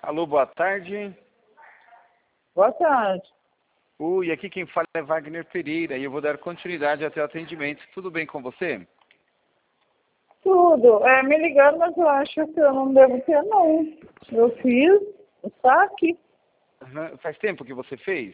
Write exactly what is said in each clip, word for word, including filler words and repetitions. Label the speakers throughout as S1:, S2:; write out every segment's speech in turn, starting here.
S1: Alô, boa tarde.
S2: Boa tarde.
S1: Ui, aqui quem fala é Wagner Pereira e eu vou dar continuidade até o atendimento. Tudo bem com você?
S2: Tudo. É, me ligando, mas eu acho que eu não devo ter, não. Eu fiz o saque.
S1: Uhum. Faz tempo que você fez?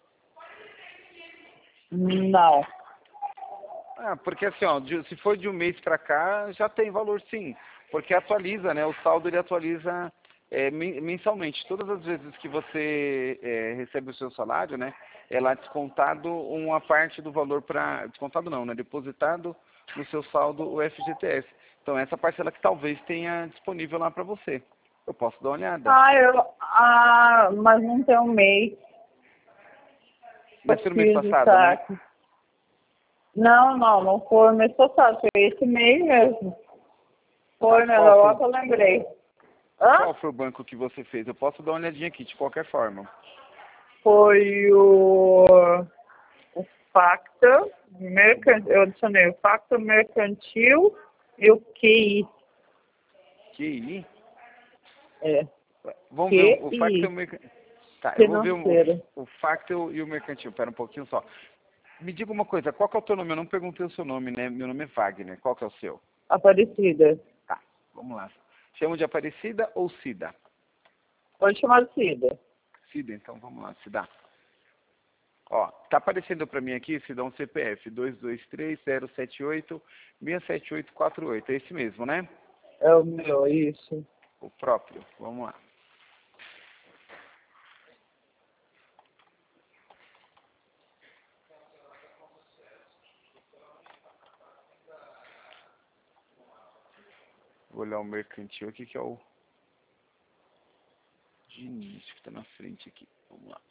S2: Não.
S1: Ah, porque assim, ó, de- se for de um mês para cá, já tem valor sim. Porque atualiza, né? O saldo ele atualiza é, men- mensalmente. Todas as vezes que você é, recebe o seu salário, né? É lá descontado uma parte do valor para... Descontado não, né? Depositado no seu saldo o F G T S. Então essa parcela que talvez tenha disponível lá para você. Eu posso dar uma olhada.
S2: Ah, eu... Ah, mas não tem um mês. Eu
S1: Mas foi no mês
S2: fiz o
S1: passado, né?
S2: saque. Não, não, não foi o mês passado. Foi esse mês mesmo. Foi, né?
S1: Qual
S2: Agora
S1: foi,
S2: que eu lembrei. Hã?
S1: qual foi o banco que você fez? Eu posso dar uma olhadinha aqui, de qualquer forma.
S2: Foi o... o Facta Mercantil. Eu adicionei o Facta Mercantil e o Q I.
S1: Que aí?
S2: É.
S1: Vamos ver o, o facto e o
S2: Q I.
S1: mercantil. Tá, eu vou ver o,
S2: Financeiro.
S1: o facto e o mercantil. Pera um pouquinho só. Me diga uma coisa, qual que é o teu nome? Eu não perguntei o seu nome, né? Meu nome é Wagner. Qual que é o seu?
S2: Aparecida.
S1: Tá, vamos lá. Chama de Aparecida ou Cida?
S2: Pode chamar de Cida.
S1: Cida, então vamos lá, Cida. Ó, tá aparecendo pra mim aqui, Cida, um C P F dois dois três zero sete oito seis sete oito quatro oito. É esse mesmo, né?
S2: É o meu, isso.
S1: O próprio. Vamos lá. Vou olhar o mercantil aqui, que é o de início, que tá na frente aqui. Vamos lá.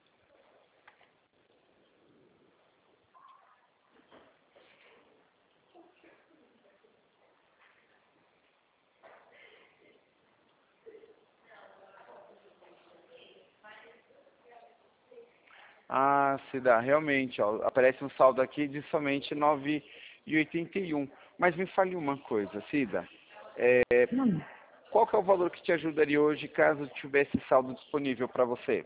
S1: Ah, Cida, realmente, ó, aparece um saldo aqui de somente nove e oitenta e um. Mas me fale uma coisa, Cida. É,
S2: Hum,
S1: qual que é o valor que te ajudaria hoje caso tivesse saldo disponível para você?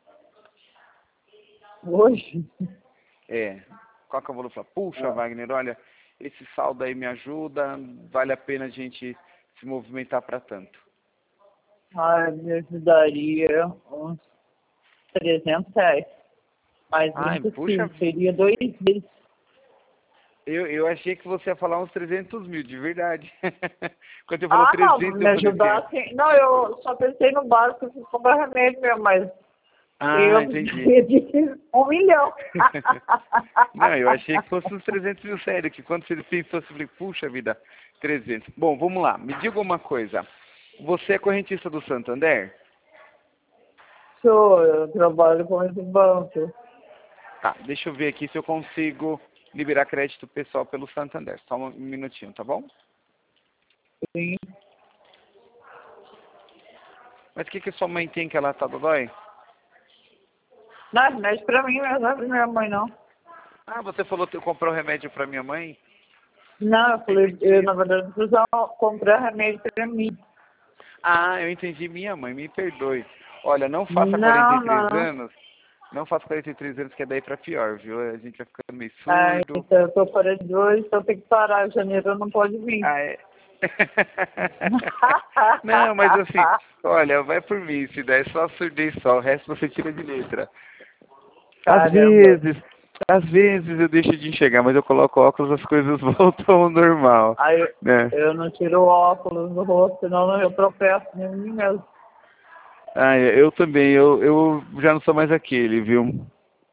S2: hoje?
S1: É, qual que é o valor? Fala, puxa,
S2: Ah,
S1: Wagner, olha, esse saldo aí me ajuda, vale a pena a gente se movimentar para tanto.
S2: ah, me ajudaria uns trezentos reais. Mas
S1: Ai, puxa,
S2: impossível, seria dois meses.
S1: eu, eu achei que você ia falar uns trezentos mil, de verdade. Quando você falou
S2: Ah, não,
S1: trezentos,
S2: me
S1: eu falei assim,
S2: ajudar assim. Não, eu só pensei no básico, eu fui comprar remédio mesmo, mas
S1: ah,
S2: eu
S1: entendi.
S2: precisaria de um milhão.
S1: Não, eu achei que fosse uns trezentos mil, sério, que quando você pensou, você falou, puxa vida, trezentos. Bom, vamos lá, me diga uma coisa. Você é correntista do Santander?
S2: Sou, eu trabalho com esse banco.
S1: Tá, deixa eu ver aqui se eu consigo liberar crédito pessoal pelo Santander. Só um minutinho, tá bom?
S2: Sim.
S1: Mas o que, que sua mãe tem que ela tá dodói?
S2: Não, remédio pra mim, mas não é pra minha mãe, não.
S1: Ah, você falou que comprou remédio pra minha mãe?
S2: Não, eu falei, eu,
S1: Entendi.
S2: na verdade, precisava comprar remédio pra mim.
S1: Ah, eu entendi minha mãe, me perdoe. Olha, não faça quarenta e
S2: Não, não,
S1: três
S2: não.
S1: anos, não faça quarenta e três anos que é daí pra pior, viu? A gente vai ficando meio
S2: Ah,
S1: surdo.
S2: então eu tô parando de hoje, então tem que parar. Janeiro não pode vir.
S1: Ah, é? Não, mas assim, olha, vai por mim, se der é só surdez só, o resto você tira de letra. Às
S2: Caramba.
S1: vezes, às vezes eu deixo de enxergar, mas eu coloco óculos, as coisas voltam ao normal,
S2: Aí eu,
S1: né?
S2: eu não tiro o óculos do rosto, senão eu tropeço em mim mesmo.
S1: Ah, eu também, eu, eu já não sou mais aquele, viu?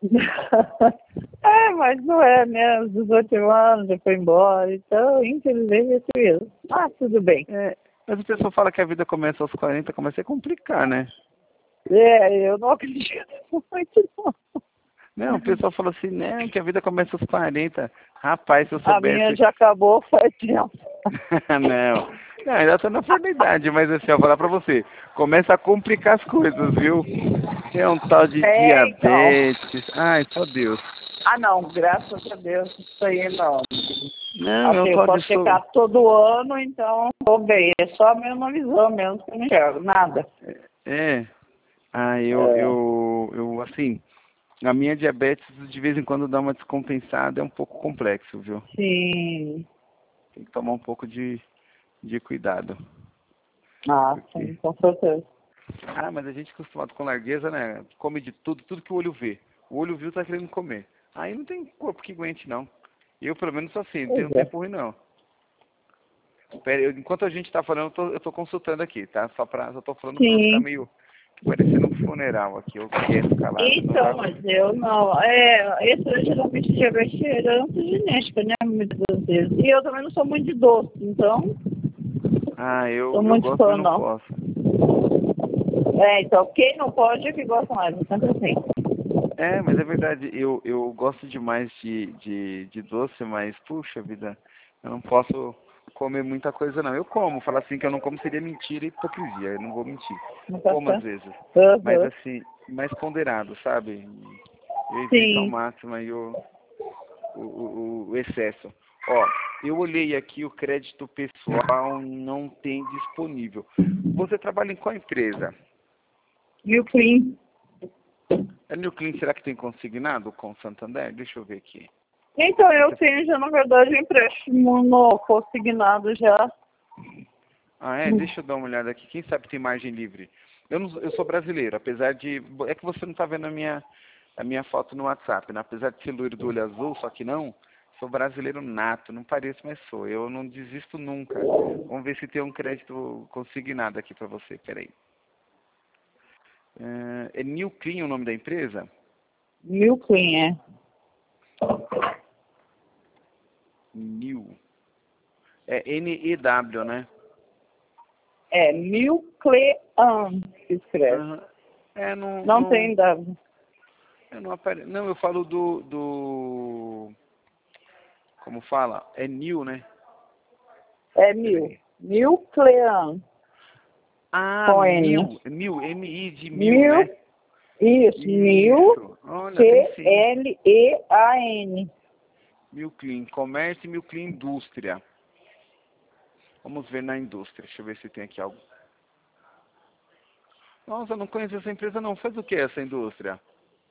S2: É, mas não é, né? Os dezoito anos já foi embora, então, infelizmente, é isso mesmo. Ah, tudo bem.
S1: É, mas a pessoa fala que a vida começa aos quarenta, começa a complicar, né?
S2: É, eu não acredito muito, não.
S1: Não, o pessoal fala assim, né, que a vida começa aos quarenta. Rapaz, se eu
S2: A minha
S1: soubesse...
S2: já acabou faz tempo.
S1: Não, não, ainda tô na flor da idade, mas assim, eu vou falar pra você, começa a complicar as coisas, viu? É um tal de
S2: É, então.
S1: diabetes, ai, só Deus.
S2: Ah, não, graças a Deus, isso aí não.
S1: Não, é um
S2: Assim, eu
S1: tal de
S2: posso
S1: so...
S2: checar todo ano, então tô bem. É só a mesma visão mesmo que eu não enxergo, nada.
S1: É. Ah, eu,
S2: É,
S1: eu, eu, assim, a minha diabetes de vez em quando dá uma descompensada, é um pouco complexo, viu?
S2: sim.
S1: Tem que tomar um pouco de, de cuidado.
S2: Ah,
S1: Porque...
S2: sim, com certeza.
S1: Ah, mas a gente é acostumado com largueza, né? Come de tudo, tudo que o olho vê. O olho viu, tá querendo comer. Aí não tem corpo que aguente, não. Eu, pelo menos, sou assim, não
S2: Pois
S1: tenho
S2: é.
S1: tempo ruim, não. Espera, eu- enquanto a gente tá falando, eu tô, eu tô consultando aqui, tá? Só pra, só tô falando pra não ficar
S2: Sim.
S1: meio parecendo um funeral aqui, eu quieto, calado. Não
S2: Então,
S1: dá.
S2: mas eu não. É, esse é geralmente diabetes é herança genética, né? Muitas das vezes. E eu também não sou muito de doce, então,
S1: Ah,
S2: sou
S1: eu, eu
S2: muito
S1: gosto,
S2: fã,
S1: mas não
S2: não.
S1: posso.
S2: É, então, quem não pode é que gosta mais, é sempre assim.
S1: É, mas é verdade, eu, eu gosto demais de, de, de doce, mas, puxa vida, eu não posso comer muita coisa, não. Eu como, falar assim que eu não como seria mentira e hipocrisia, eu não vou mentir.
S2: Não tá
S1: Como às
S2: certo?
S1: vezes, mas
S2: Aham.
S1: assim, mais ponderado, sabe? Eu evito ao
S2: Sim.
S1: máximo aí o, o, o, o excesso. Ó, eu olhei aqui, o crédito pessoal não tem disponível. Você trabalha em qual empresa?
S2: E o clean?
S1: A New Clean, será que tem consignado com o Santander? Deixa eu ver aqui.
S2: Então, eu
S1: Essa...
S2: tenho já, na verdade, um empréstimo no consignado já.
S1: Ah, é? Deixa eu dar uma olhada aqui. Quem sabe tem margem livre. Eu, não, eu sou brasileiro, apesar de... É que você não está vendo a minha, a minha foto no WhatsApp, né? Apesar de ser loiro do olho azul, só que não, sou brasileiro nato. Não pareço, mas sou. Eu não desisto nunca. Vamos ver se tem um crédito consignado aqui para você. Peraí. É, é New Clean o nome da empresa?
S2: New clean, é.
S1: New. É N E W, né?
S2: É Nuclean que escreve.
S1: Aham. É, não,
S2: Não
S1: não,
S2: tem W.
S1: eu não apare... Não, eu falo do, do, como fala? É New, né?
S2: É mil.
S1: Peraí.
S2: Nuclean,
S1: Ah,
S2: com N.
S1: Mil, Mil, M I de mil,
S2: Mil,
S1: né?
S2: isso, mil,
S1: Isso. Olha, tem sim.
S2: C L E A N.
S1: Mil Clean Comércio e Mil Clean Indústria. Vamos ver na indústria. Deixa eu ver se tem aqui algo. Nossa, eu não conheço essa empresa não. Faz o que essa indústria?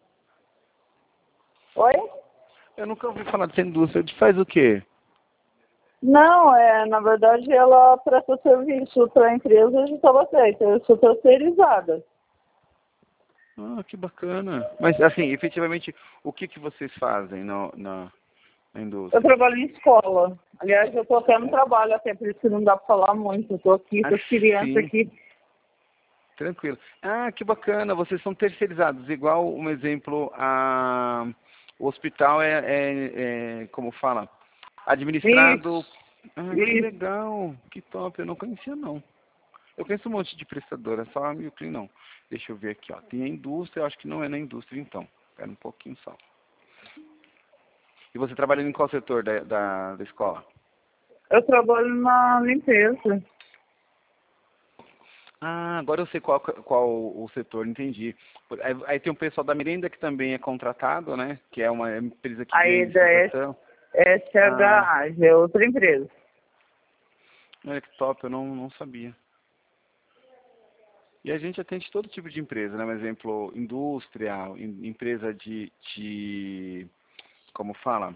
S2: Oi?
S1: Eu nunca ouvi falar dessa indústria. Faz o quê?
S2: Não, é, na verdade ela presta serviço para empresas de tabacete, eu sou terceirizada.
S1: Ah, que bacana. Mas, assim, efetivamente, o que que vocês fazem no, na, na
S2: Eu
S1: indústria?
S2: trabalho em escola. Aliás, eu estou até no trabalho, até por isso que não dá para falar muito. Eu estou aqui
S1: Ah,
S2: com as crianças
S1: sim.
S2: aqui.
S1: Tranquilo. Ah, que bacana, vocês são terceirizados, igual um exemplo, a, o hospital é, é, é, como fala, administrado.
S2: Isso,
S1: Ah, que
S2: isso.
S1: legal, que top, eu não conhecia não. Eu conheço um monte de prestadora, só a Milclean não. Deixa eu ver aqui, ó. Tem a indústria, eu acho que não é na indústria então. Espera um pouquinho só. E você trabalha em qual setor da, da, da escola?
S2: Eu trabalho na limpeza.
S1: Ah, agora eu sei qual, qual o setor, entendi. Aí, aí tem o pessoal da merenda que também é contratado, né? Que é uma empresa que
S2: Aí
S1: vende
S2: da
S1: exportação. Ah,
S2: S H A, é outra empresa.
S1: olha que top, eu não, não sabia. E a gente atende todo tipo de empresa, né? Por exemplo, indústria, em- empresa de, de como fala?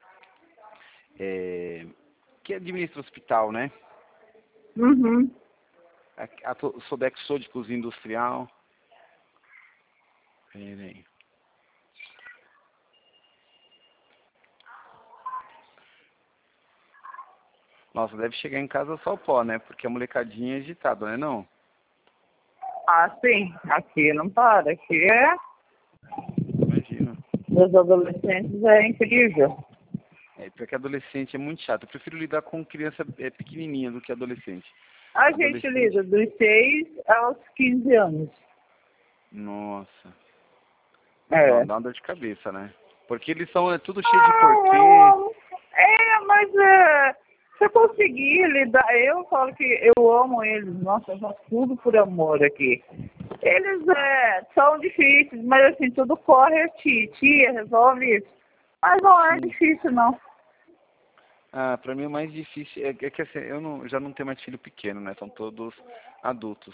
S1: É, que administra hospital, né?
S2: Uhum.
S1: A, a to- Sodexo Sódicos Industrial. Peraí. Nossa, deve chegar em casa só o pó, né? Porque a molecadinha é agitada, né não?
S2: Ah, sim. Aqui não para. Aqui é
S1: Imagina.
S2: dos adolescentes é incrível.
S1: É, porque adolescente é muito chato. Eu prefiro lidar com criança é, pequenininha do que adolescente.
S2: A gente
S1: Adolescente,
S2: lida dos seis aos quinze anos.
S1: nossa. Dá,
S2: É.
S1: dá uma dor de cabeça, né? Porque eles são é, tudo cheio de
S2: Ah, eu
S1: porquê.
S2: amo. É, mas é, se eu conseguir lidar, eu falo que eu amo eles, nossa, eu faço tudo por amor aqui. Eles é, são difíceis, mas assim, tudo corre, tia, tia, resolve isso. Mas não é
S1: Sim.
S2: difícil, não.
S1: Ah, pra mim o mais difícil é, é que assim, eu não, já não tenho mais filho pequeno, né? São todos adultos.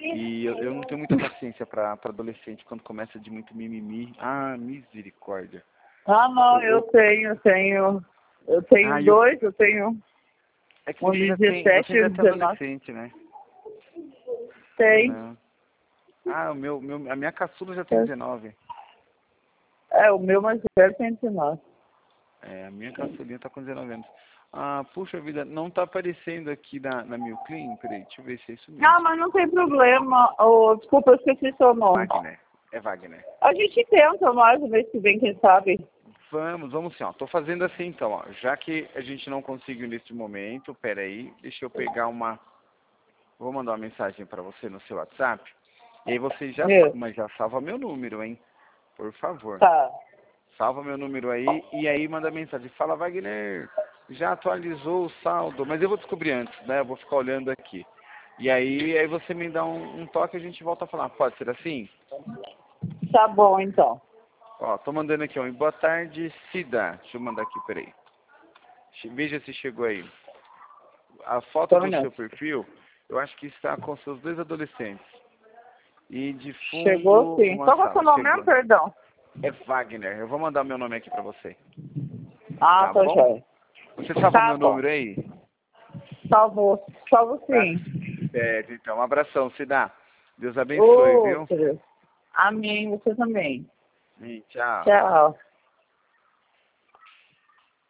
S1: E eu, eu não tenho muita paciência para adolescente quando começa de muito mimimi. Ah, misericórdia.
S2: Ah, não, eu tenho, eu tenho. Eu tenho
S1: Ah, eu,
S2: dois, eu tenho
S1: é que
S2: um
S1: você
S2: de
S1: já tem,
S2: dezessete
S1: você
S2: e
S1: já
S2: um
S1: é
S2: de dezenove.
S1: adolescente, né?
S2: Tem.
S1: Não. Ah, o meu, meu, a minha caçula já tem dezenove.
S2: É, o meu mais velho tem dezenove.
S1: É, a minha caçulinha tá com dezenove anos. Ah, puxa vida, não tá aparecendo aqui na, na Milk Clean? Peraí, deixa eu ver se é isso mesmo.
S2: Não, mas não tem problema. Oh, desculpa, eu esqueci seu nome.
S1: Wagner, é Wagner.
S2: A gente tenta mais o mês que vem, quem sabe.
S1: Vamos, vamos sim, ó. Tô fazendo assim então, ó. Já que a gente não conseguiu nesse momento, peraí, deixa eu pegar uma... Vou mandar uma mensagem para você no seu WhatsApp. E aí você já...
S2: Isso.
S1: Mas já salva meu número, hein? Por favor.
S2: Tá.
S1: Salva meu número aí e aí manda mensagem. Fala, Wagner, já atualizou o saldo. Mas eu vou descobrir antes, né? Eu vou ficar olhando aqui. E aí, aí você me dá um, um toque e a gente volta a falar. Pode ser assim?
S2: Tá bom, então.
S1: Ó, tô mandando aqui, ó. Boa tarde, Cida. Deixa eu mandar aqui, peraí. Veja se chegou aí. A foto do seu perfil, eu acho que está com seus dois adolescentes. E de fundo...
S2: Chegou sim.
S1: Uma
S2: Qual é o
S1: sala.
S2: seu nome
S1: Chegou.
S2: mesmo, perdão?
S1: É Wagner. Eu vou mandar meu nome aqui pra você.
S2: Ah,
S1: Tá
S2: tá
S1: bom?
S2: jóia.
S1: Você salva
S2: Tá
S1: meu
S2: bom.
S1: número aí?
S2: Salvo, salvo
S1: Tá?
S2: sim.
S1: É, então, um abração, Cida. Deus abençoe, viu?
S2: Outro. Amém, você também.
S1: E tchau.
S2: Tchau.